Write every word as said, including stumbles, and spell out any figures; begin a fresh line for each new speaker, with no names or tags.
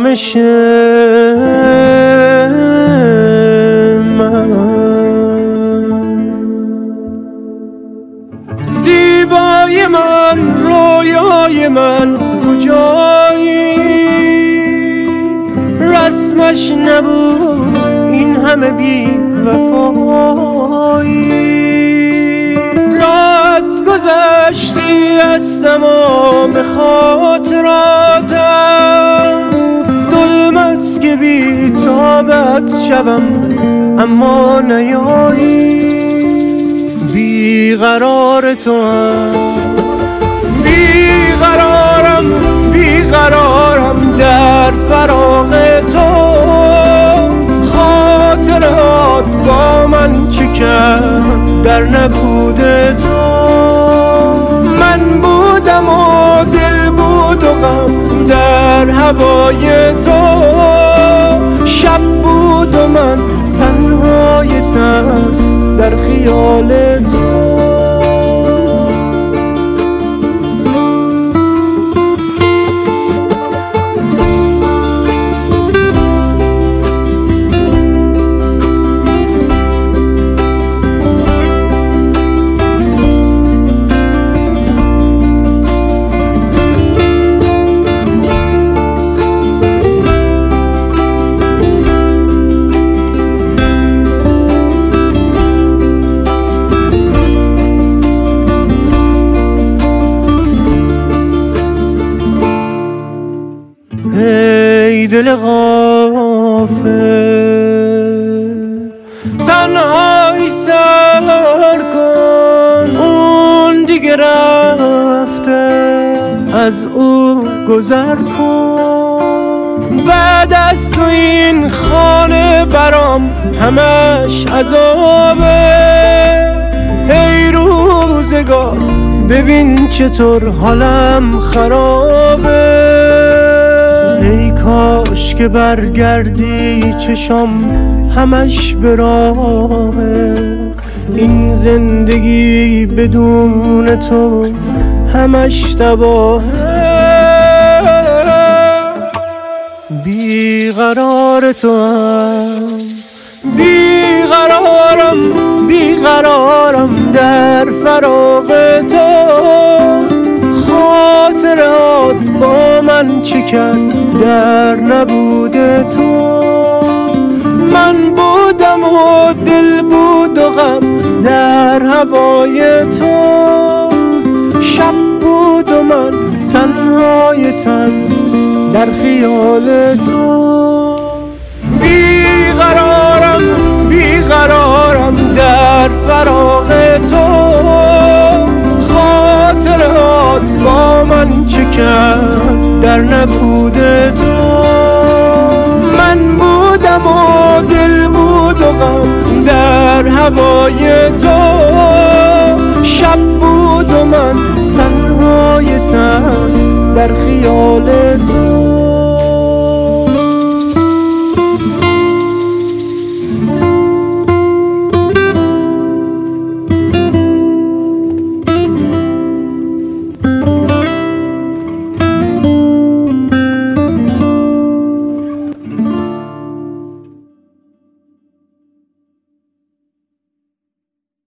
آرامشه من. زیبای من، رویای من کجایی؟ رسمش نبود این همه بی وفایی. رات گذشتی از تمام خاطراتم، ظلم است که بی تابت شوم اما نیایی. بیقرار تو هم، بیقرارم بیقرارم در فراق تو. خاطرات با من چه کرد در نبود تو؟ من بودم و دل بود و غم در هوای تو. شب بود و من تنهای تن در خیال تو. ای دل غافل، تنهایی سر کن، اون دیگه رفته، از او گذر کن. بعد از تو این خانه برام همش عذابه. ای روزگار ببین چطور حالم خرابه. ای کاش که برگردی چشم همش به راهه. این زندگی بدون تو همش تباهه. بیقرار تو هم، بیقرارم بیقرارم در فراق تو. خاطرات با من چی کرد در نبود تو؟ من بودم و دل بود و غم در هوای تو. شب بود و من تنهای تن در خیال تو. بیقرارم بیقرارم در فراق تو. خاطرات با من چه کرد در نبود تو؟ من بودم و دل بود و غم در هوای تو. شب بود و من تنهای تن در خیال تو.